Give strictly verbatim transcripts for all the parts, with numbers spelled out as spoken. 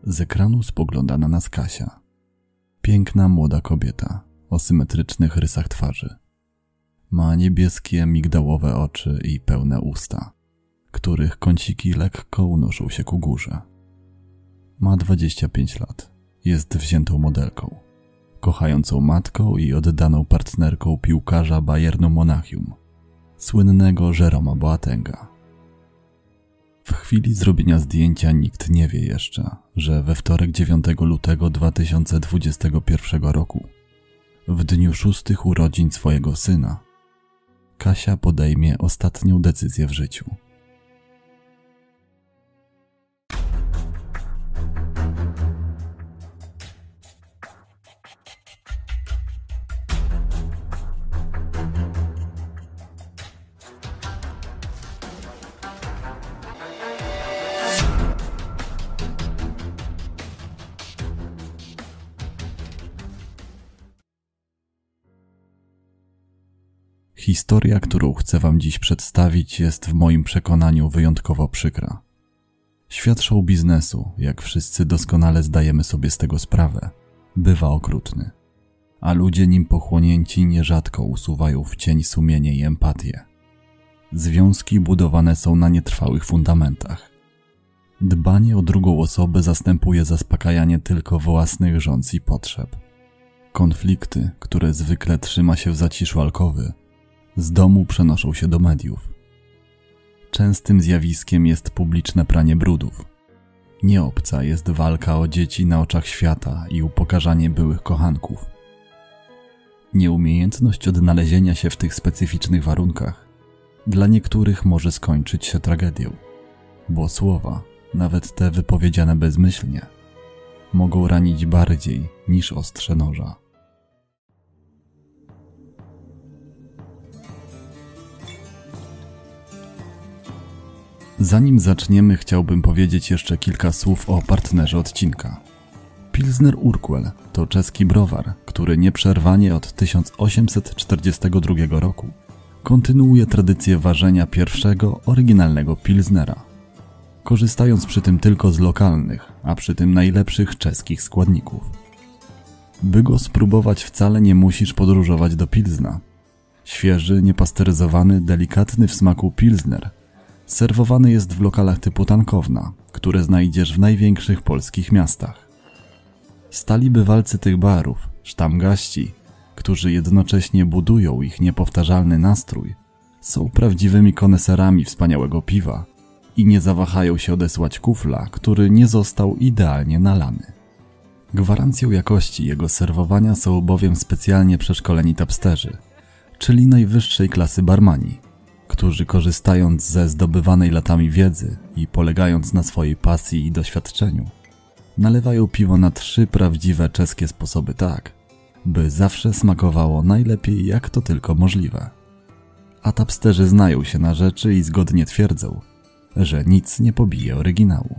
Z ekranu spogląda na nas Kasia. Piękna młoda kobieta o symetrycznych rysach twarzy. Ma niebieskie, migdałowe oczy i pełne usta, których kąciki lekko unoszą się ku górze. Ma dwadzieścia pięć lat. Jest wziętą modelką, kochającą matką i oddaną partnerką piłkarza Bayernu Monachium, słynnego Jérôma Boatenga. W chwili zrobienia zdjęcia nikt nie wie jeszcze, że we wtorek dziewiątego lutego dwa tysiące dwudziestego pierwszego roku, w dniu szóstych urodzin swojego syna, Kasia podejmie ostatnią decyzję w życiu. Historia, którą chcę wam dziś przedstawić, jest w moim przekonaniu wyjątkowo przykra. Świat show biznesu, jak wszyscy doskonale zdajemy sobie z tego sprawę, bywa okrutny, a ludzie nim pochłonięci nierzadko usuwają w cień sumienie i empatię. Związki budowane są na nietrwałych fundamentach. Dbanie o drugą osobę zastępuje zaspokajanie tylko własnych żądz i potrzeb. Konflikty, które zwykle trzyma się w zaciszu alkowy, z domu przenoszą się do mediów. Częstym zjawiskiem jest publiczne pranie brudów. Nieobca jest walka o dzieci na oczach świata i upokarzanie byłych kochanków. Nieumiejętność odnalezienia się w tych specyficznych warunkach dla niektórych może skończyć się tragedią, bo słowa, nawet te wypowiedziane bezmyślnie, mogą ranić bardziej niż ostrze noża. Zanim zaczniemy, chciałbym powiedzieć jeszcze kilka słów o partnerze odcinka. Pilsner Urquell to czeski browar, który nieprzerwanie od tysiąc osiemset czterdziestego drugiego roku kontynuuje tradycję ważenia pierwszego, oryginalnego pilsnera, korzystając przy tym tylko z lokalnych, a przy tym najlepszych czeskich składników. By go spróbować, wcale nie musisz podróżować do Pilzna. Świeży, niepasteryzowany, delikatny w smaku pilsner serwowany jest w lokalach typu tankowna, które znajdziesz w największych polskich miastach. Stali bywalcy tych barów, sztamgaści, którzy jednocześnie budują ich niepowtarzalny nastrój, są prawdziwymi koneserami wspaniałego piwa i nie zawahają się odesłać kufla, który nie został idealnie nalany. Gwarancją jakości jego serwowania są bowiem specjalnie przeszkoleni tapsterzy, czyli najwyższej klasy barmani, którzy korzystając ze zdobywanej latami wiedzy i polegając na swojej pasji i doświadczeniu, nalewają piwo na trzy prawdziwe czeskie sposoby tak, by zawsze smakowało najlepiej jak to tylko możliwe. A tapsterzy znają się na rzeczy i zgodnie twierdzą, że nic nie pobije oryginału.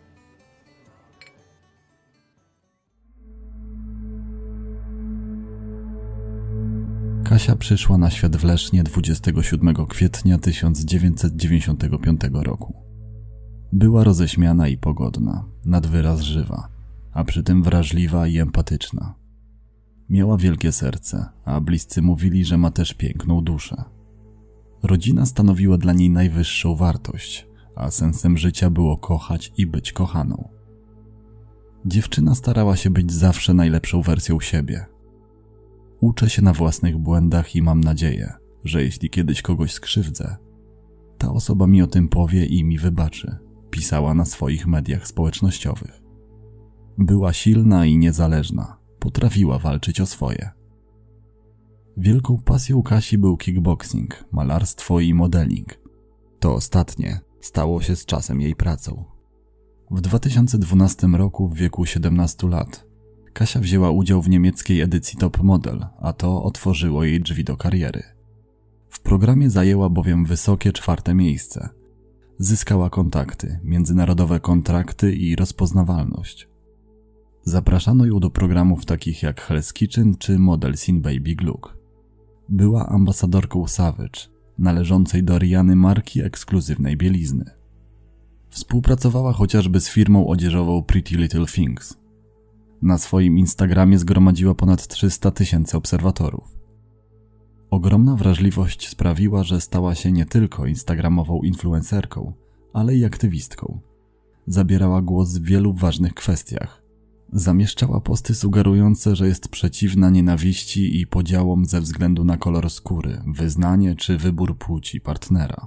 Kasia przyszła na świat w Lesznie dwudziestego siódmego kwietnia tysiąc dziewięćset dziewięćdziesiątego piątego roku. Była roześmiana i pogodna, nad wyraz żywa, a przy tym wrażliwa i empatyczna. Miała wielkie serce, a bliscy mówili, że ma też piękną duszę. Rodzina stanowiła dla niej najwyższą wartość, a sensem życia było kochać i być kochaną. Dziewczyna starała się być zawsze najlepszą wersją siebie. Uczę się na własnych błędach i mam nadzieję, że jeśli kiedyś kogoś skrzywdzę, ta osoba mi o tym powie i mi wybaczy, pisała na swoich mediach społecznościowych. Była silna i niezależna, potrafiła walczyć o swoje. Wielką pasją Kasi był kickboxing, malarstwo i modeling. To ostatnie stało się z czasem jej pracą. W dwa tysiące dwunastym roku w wieku siedemnastu lat Kasia wzięła udział w niemieckiej edycji Top Model, a to otworzyło jej drzwi do kariery. W programie zajęła bowiem wysokie czwarte miejsce. Zyskała kontakty, międzynarodowe kontrakty i rozpoznawalność. Zapraszano ją do programów takich jak Hell's Kitchen czy Models in Baby Look. Była ambasadorką Savage, należącej do Riany marki ekskluzywnej bielizny. Współpracowała chociażby z firmą odzieżową Pretty Little Things. Na swoim Instagramie zgromadziła ponad trzysta tysięcy obserwatorów. Ogromna wrażliwość sprawiła, że stała się nie tylko instagramową influencerką, ale i aktywistką. Zabierała głos w wielu ważnych kwestiach. Zamieszczała posty sugerujące, że jest przeciwna nienawiści i podziałom ze względu na kolor skóry, wyznanie czy wybór płci partnera.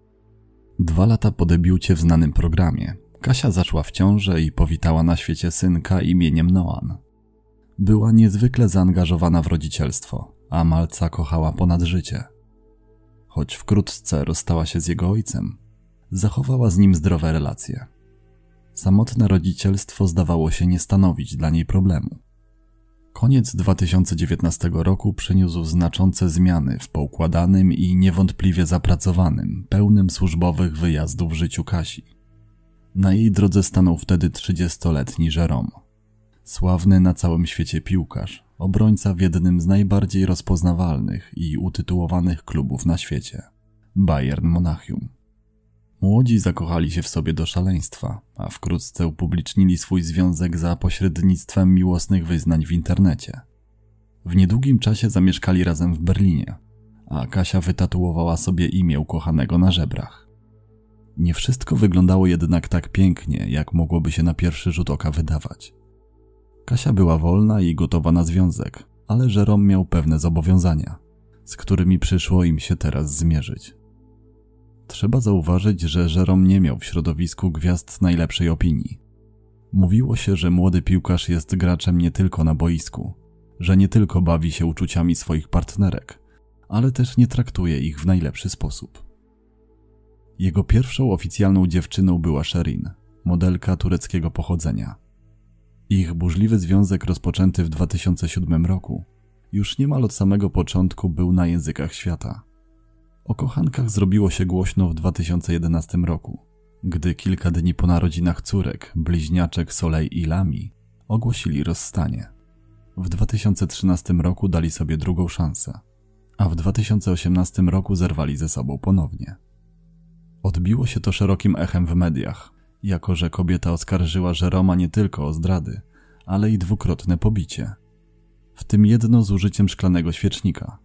Dwa lata po debiucie w znanym programie Kasia zaszła w ciążę i powitała na świecie synka imieniem Noan. Była niezwykle zaangażowana w rodzicielstwo, a malca kochała ponad życie. Choć wkrótce rozstała się z jego ojcem, zachowała z nim zdrowe relacje. Samotne rodzicielstwo zdawało się nie stanowić dla niej problemu. Koniec dwa tysiące dziewiętnastego roku przyniósł znaczące zmiany w poukładanym i niewątpliwie zapracowanym, pełnym służbowych wyjazdów życiu Kasi. Na jej drodze stanął wtedy trzydziestoletni Jérôme. Sławny na całym świecie piłkarz, obrońca w jednym z najbardziej rozpoznawalnych i utytułowanych klubów na świecie – Bayern Monachium. Młodzi zakochali się w sobie do szaleństwa, a wkrótce upublicznili swój związek za pośrednictwem miłosnych wyznań w internecie. W niedługim czasie zamieszkali razem w Berlinie, a Kasia wytatuowała sobie imię ukochanego na żebrach. Nie wszystko wyglądało jednak tak pięknie, jak mogłoby się na pierwszy rzut oka wydawać. Kasia była wolna i gotowa na związek, ale Jérôme miał pewne zobowiązania, z którymi przyszło im się teraz zmierzyć. Trzeba zauważyć, że Jérôme nie miał w środowisku gwiazd najlepszej opinii. Mówiło się, że młody piłkarz jest graczem nie tylko na boisku, że nie tylko bawi się uczuciami swoich partnerek, ale też nie traktuje ich w najlepszy sposób. Jego pierwszą oficjalną dziewczyną była Sherin, modelka tureckiego pochodzenia. Ich burzliwy związek rozpoczęty w dwa tysiące siódmym roku już niemal od samego początku był na językach świata. O kochankach zrobiło się głośno w dwa tysiące jedenastym roku, gdy kilka dni po narodzinach córek, bliźniaczek Soleil i Lami, ogłosili rozstanie. W dwa tysiące trzynastym roku dali sobie drugą szansę, a w dwa tysiące osiemnastym roku zerwali ze sobą ponownie. Odbiło się to szerokim echem w mediach, jako że kobieta oskarżyła Jérôme'a nie tylko o zdrady, ale i dwukrotne pobicie. W tym jedno z użyciem szklanego świecznika.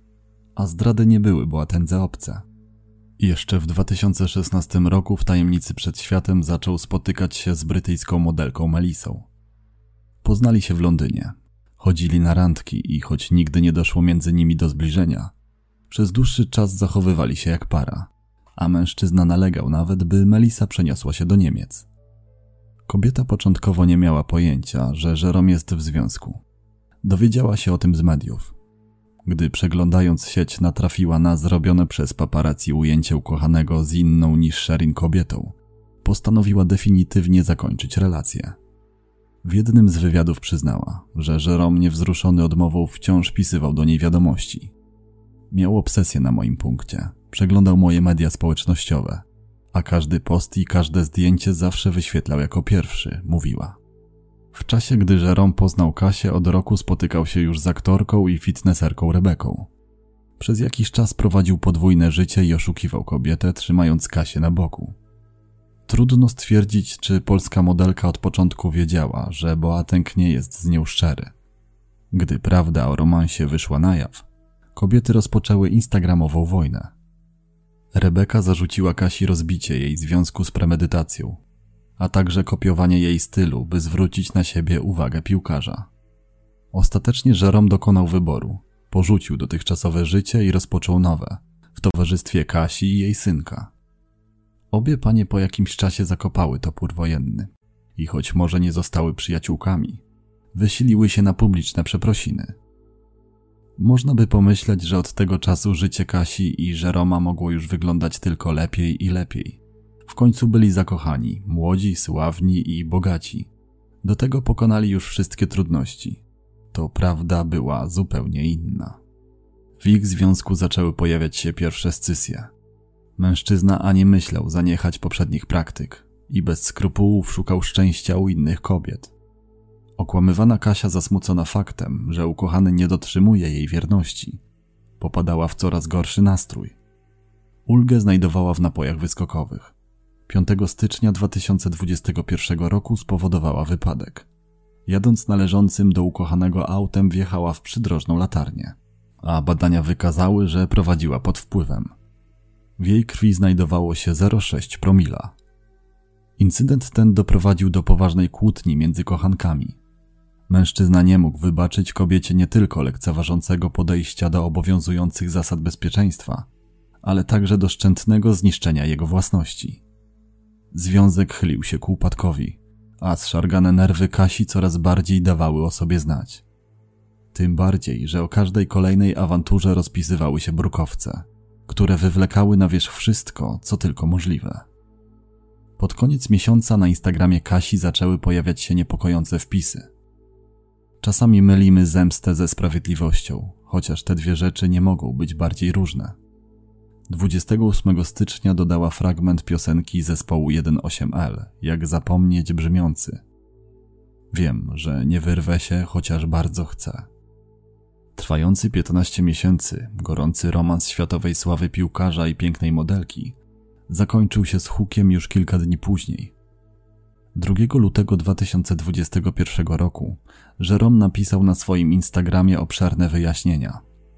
A zdrady nie były boatędze obce. Jeszcze w dwa tysiące szesnastym roku w tajemnicy przed światem zaczął spotykać się z brytyjską modelką Melissą. Poznali się w Londynie, chodzili na randki i choć nigdy nie doszło między nimi do zbliżenia, przez dłuższy czas zachowywali się jak para, a mężczyzna nalegał nawet, by Melissa przeniosła się do Niemiec. Kobieta początkowo nie miała pojęcia, że Jérôme jest w związku. Dowiedziała się o tym z mediów. Gdy przeglądając sieć natrafiła na zrobione przez paparazzi ujęcie ukochanego z inną niż Sherin kobietą, postanowiła definitywnie zakończyć relację. W jednym z wywiadów przyznała, że Jérôme niewzruszony odmową wciąż pisywał do niej wiadomości. Miał obsesję na moim punkcie, przeglądał moje media społecznościowe, a każdy post i każde zdjęcie zawsze wyświetlał jako pierwszy, mówiła. W czasie, gdy Jérôme poznał Kasię, od roku spotykał się już z aktorką i fitnesserką Rebeką. Przez jakiś czas prowadził podwójne życie i oszukiwał kobietę, trzymając Kasię na boku. Trudno stwierdzić, czy polska modelka od początku wiedziała, że Boateng nie jest z nią szczery. Gdy prawda o romansie wyszła na jaw, kobiety rozpoczęły instagramową wojnę. Rebeka zarzuciła Kasi rozbicie jej związku z premedytacją, a także kopiowanie jej stylu, by zwrócić na siebie uwagę piłkarza. Ostatecznie Jérôme dokonał wyboru, porzucił dotychczasowe życie i rozpoczął nowe, w towarzystwie Kasi i jej synka. Obie panie po jakimś czasie zakopały topór wojenny i choć może nie zostały przyjaciółkami, wysiliły się na publiczne przeprosiny. Można by pomyśleć, że od tego czasu życie Kasi i Jérôme'a mogło już wyglądać tylko lepiej i lepiej. W końcu byli zakochani, młodzi, sławni i bogaci. Do tego pokonali już wszystkie trudności. To prawda była zupełnie inna. W ich związku zaczęły pojawiać się pierwsze scysje. Mężczyzna ani myślał zaniechać poprzednich praktyk i bez skrupułów szukał szczęścia u innych kobiet. Okłamywana Kasia, zasmucona faktem, że ukochany nie dotrzymuje jej wierności, popadała w coraz gorszy nastrój. Ulgę znajdowała w napojach wyskokowych. piątego stycznia dwa tysiące dwudziestego pierwszego roku spowodowała wypadek. Jadąc należącym do ukochanego autem wjechała w przydrożną latarnię, a badania wykazały, że prowadziła pod wpływem. W jej krwi znajdowało się zero przecinek sześć promila. Incydent ten doprowadził do poważnej kłótni między kochankami. Mężczyzna nie mógł wybaczyć kobiecie nie tylko lekceważącego podejścia do obowiązujących zasad bezpieczeństwa, ale także doszczętnego zniszczenia jego własności. Związek chylił się ku upadkowi, a zszargane nerwy Kasi coraz bardziej dawały o sobie znać. Tym bardziej, że o każdej kolejnej awanturze rozpisywały się brukowce, które wywlekały na wierzch wszystko, co tylko możliwe. Pod koniec miesiąca na Instagramie Kasi zaczęły pojawiać się niepokojące wpisy. Czasami mylimy zemstę ze sprawiedliwością, chociaż te dwie rzeczy nie mogą być bardziej różne. dwudziestego ósmego stycznia dodała fragment piosenki zespołu jeden osiem L, jak zapomnieć brzmiący. Wiem, że nie wyrwę się, chociaż bardzo chcę. Trwający piętnaście miesięcy, gorący romans światowej sławy piłkarza i pięknej modelki zakończył się z hukiem już kilka dni później. drugiego lutego dwa tysiące dwudziestego pierwszego roku Jérôme napisał na swoim Instagramie obszerne wyjaśnienia.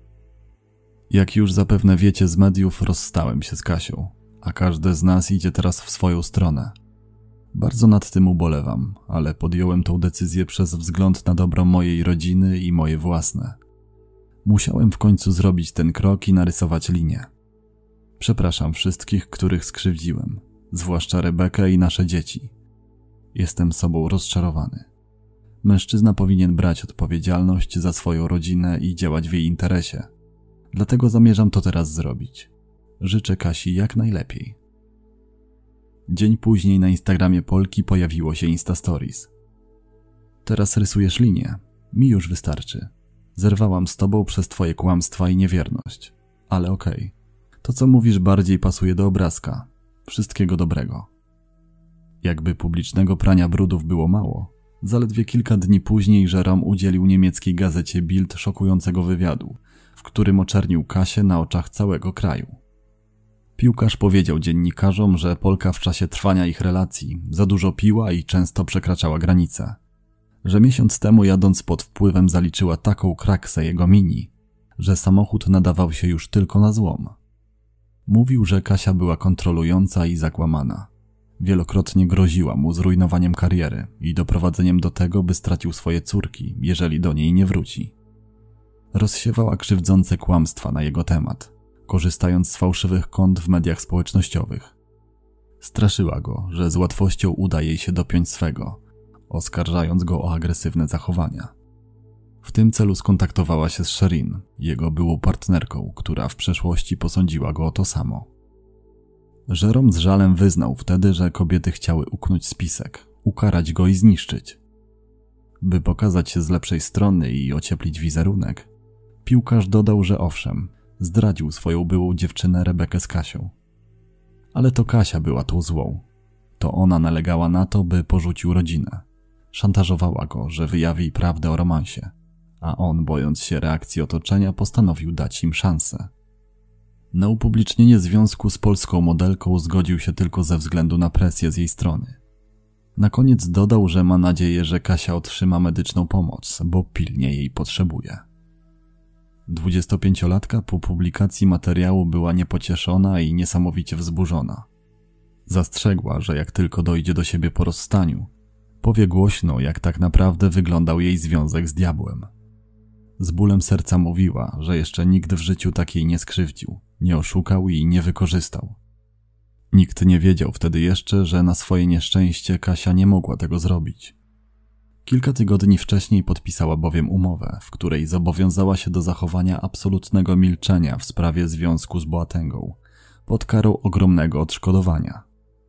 Jak już zapewne wiecie z mediów, rozstałem się z Kasią, a każdy z nas idzie teraz w swoją stronę. Bardzo nad tym ubolewam, ale podjąłem tą decyzję przez wzgląd na dobro mojej rodziny i moje własne. Musiałem w końcu zrobić ten krok i narysować linię. Przepraszam wszystkich, których skrzywdziłem, zwłaszcza Rebekę i nasze dzieci. Jestem sobą rozczarowany. Mężczyzna powinien brać odpowiedzialność za swoją rodzinę i działać w jej interesie. Dlatego zamierzam to teraz zrobić. Życzę Kasi jak najlepiej. Dzień później na Instagramie Polki pojawiło się Insta Stories. Teraz rysujesz linię. Mi już wystarczy. Zerwałam z tobą przez twoje kłamstwa i niewierność. Ale okej. Okay. To co mówisz bardziej pasuje do obrazka. Wszystkiego dobrego. Jakby publicznego prania brudów było mało, zaledwie kilka dni później Jérôme udzielił niemieckiej gazecie Bild szokującego wywiadu, w którym oczernił Kasię na oczach całego kraju. Piłkarz powiedział dziennikarzom, że Polka w czasie trwania ich relacji za dużo piła i często przekraczała granice. Że miesiąc temu jadąc pod wpływem zaliczyła taką kraksę jego mini, że samochód nadawał się już tylko na złom. Mówił, że Kasia była kontrolująca i zakłamana. Wielokrotnie groziła mu zrujnowaniem kariery i doprowadzeniem do tego, by stracił swoje córki, jeżeli do niej nie wróci. Rozsiewała krzywdzące kłamstwa na jego temat, korzystając z fałszywych kont w mediach społecznościowych. Straszyła go, że z łatwością uda jej się dopiąć swego, oskarżając go o agresywne zachowania. W tym celu skontaktowała się z Sherin, jego byłą partnerką, która w przeszłości posądziła go o to samo. Jérôme z żalem wyznał wtedy, że kobiety chciały uknąć spisek, ukarać go i zniszczyć. By pokazać się z lepszej strony i ocieplić wizerunek, piłkarz dodał, że owszem, zdradził swoją byłą dziewczynę Rebekę z Kasią. Ale to Kasia była tą złą. To ona nalegała na to, by porzucił rodzinę. Szantażowała go, że wyjawi prawdę o romansie, a on, bojąc się reakcji otoczenia, postanowił dać im szansę. Na upublicznienie związku z polską modelką zgodził się tylko ze względu na presję z jej strony. Na koniec dodał, że ma nadzieję, że Kasia otrzyma medyczną pomoc, bo pilnie jej potrzebuje. Dwudziestopięciolatka po publikacji materiału była niepocieszona i niesamowicie wzburzona. Zastrzegła, że jak tylko dojdzie do siebie po rozstaniu, powie głośno, jak tak naprawdę wyglądał jej związek z diabłem. Z bólem serca mówiła, że jeszcze nikt w życiu takiej nie skrzywdził, nie oszukał i nie wykorzystał. Nikt nie wiedział wtedy jeszcze, że na swoje nieszczęście Kasia nie mogła tego zrobić. Kilka tygodni wcześniej podpisała bowiem umowę, w której zobowiązała się do zachowania absolutnego milczenia w sprawie związku z Boatengą, pod karą ogromnego odszkodowania.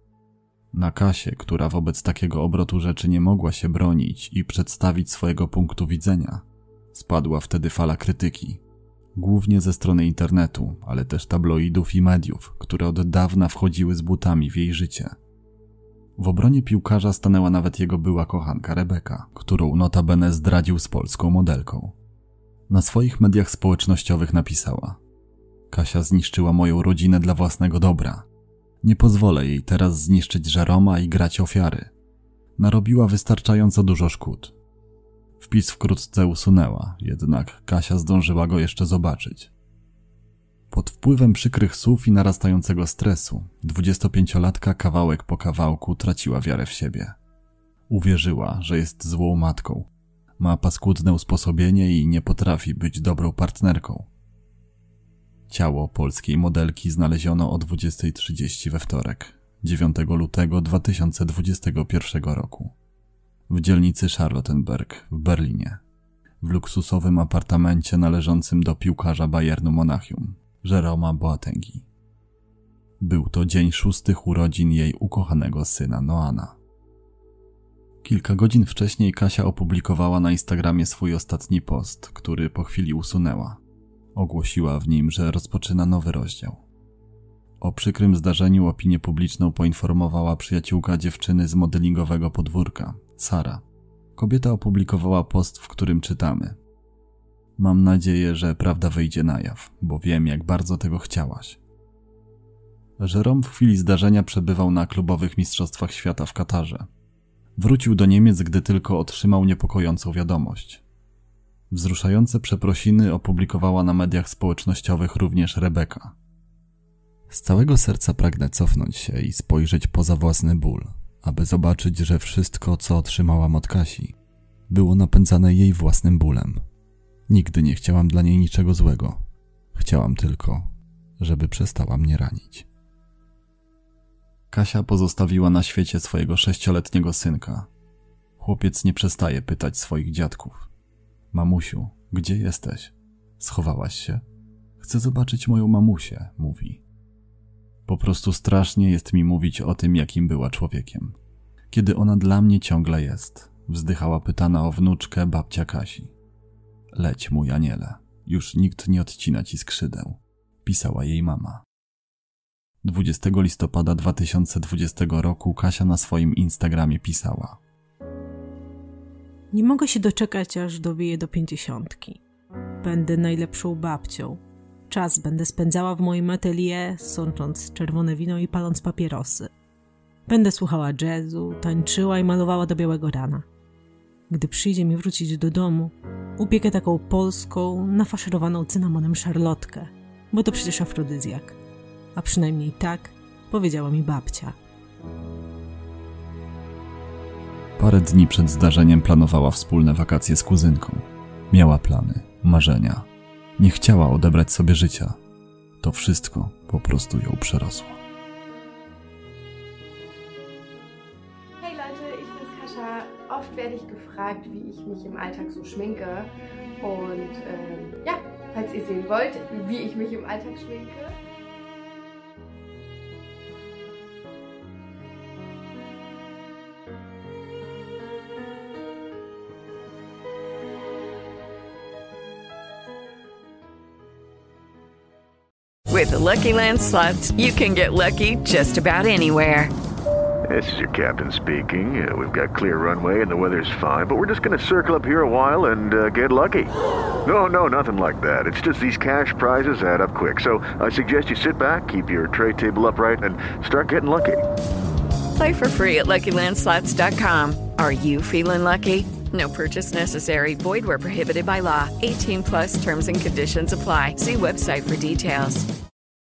Na Kasię, która wobec takiego obrotu rzeczy nie mogła się bronić i przedstawić swojego punktu widzenia, spadła wtedy fala krytyki, głównie ze strony internetu, ale też tabloidów i mediów, które od dawna wchodziły z butami w jej życie. W obronie piłkarza stanęła nawet jego była kochanka Rebeka, którą notabene zdradził z polską modelką. Na swoich mediach społecznościowych napisała: Kasia zniszczyła moją rodzinę dla własnego dobra. Nie pozwolę jej teraz zniszczyć Jeroma i grać ofiary. Narobiła wystarczająco dużo szkód. Wpis wkrótce usunęła, jednak Kasia zdążyła go jeszcze zobaczyć. Pod wpływem przykrych słów i narastającego stresu, dwudziestopięciolatka kawałek po kawałku traciła wiarę w siebie. Uwierzyła, że jest złą matką, ma paskudne usposobienie i nie potrafi być dobrą partnerką. Ciało polskiej modelki znaleziono o dwudziestej trzydzieści we wtorek, dziewiątego lutego dwa tysiące dwudziestego pierwszego roku. W dzielnicy Charlottenberg w Berlinie, w luksusowym apartamencie należącym do piłkarza Bayernu Monachium, Jeroma Boatengi. Był to dzień szóstych urodzin jej ukochanego syna Noana. Kilka godzin wcześniej Kasia opublikowała na Instagramie swój ostatni post, który po chwili usunęła. Ogłosiła w nim, że rozpoczyna nowy rozdział. O przykrym zdarzeniu opinię publiczną poinformowała przyjaciółka dziewczyny z modelingowego podwórka, Sara. Kobieta opublikowała post, w którym czytamy: Mam nadzieję, że prawda wyjdzie na jaw, bo wiem, jak bardzo tego chciałaś. Jerome w chwili zdarzenia przebywał na klubowych mistrzostwach świata w Katarze. Wrócił do Niemiec, gdy tylko otrzymał niepokojącą wiadomość. Wzruszające przeprosiny opublikowała na mediach społecznościowych również Rebeka. Z całego serca pragnę cofnąć się i spojrzeć poza własny ból, aby zobaczyć, że wszystko, co otrzymałam od Kasi, było napędzane jej własnym bólem. Nigdy nie chciałam dla niej niczego złego. Chciałam tylko, żeby przestała mnie ranić. Kasia pozostawiła na świecie swojego sześcioletniego synka. Chłopiec nie przestaje pytać swoich dziadków: Mamusiu, gdzie jesteś? Schowałaś się? Chcę zobaczyć moją mamusię, mówi. Po prostu strasznie jest mi mówić o tym, jakim była człowiekiem. Kiedy ona dla mnie ciągle jest, wzdychała pytana o wnuczkę babcia Kasi. Leć, mój aniele, już nikt nie odcina ci skrzydeł, pisała jej mama. dwudziestego listopada dwa tysiące dwudziestego roku Kasia na swoim Instagramie pisała: Nie mogę się doczekać, aż dobiję do pięćdziesiątki. Będę najlepszą babcią. Czas będę spędzała w moim atelier, sącząc czerwone wino i paląc papierosy. Będę słuchała jazzu, tańczyła i malowała do białego rana. Gdy przyjdzie mi wrócić do domu, upiekę taką polską, nafaszerowaną cynamonem szarlotkę, bo to przecież afrodyzjak. A przynajmniej tak powiedziała mi babcia. Parę dni przed zdarzeniem planowała wspólne wakacje z kuzynką. Miała plany, marzenia. Nie chciała odebrać sobie życia. To wszystko po prostu ją przerosło. Hey Leute, ich bin's Kasia. Oft werde ich gefragt, wie ich mich im Alltag so schminke. Und ähm, ja, falls ihr sehen wollt, wie ich mich im Alltag schminke. With the Lucky Land Slots, you can get lucky just about anywhere. This is your captain speaking. Uh, we've got clear runway and the weather's fine, but we're just going to circle up here a while and uh, get lucky. No, no, nothing like that. It's just these cash prizes add up quick. So I suggest you sit back, keep your tray table upright, and start getting lucky. Play for free at Lucky Land Slots dot com. Are you feeling lucky? No purchase necessary. Void where prohibited by law. eighteen plus terms and conditions apply. See website for details.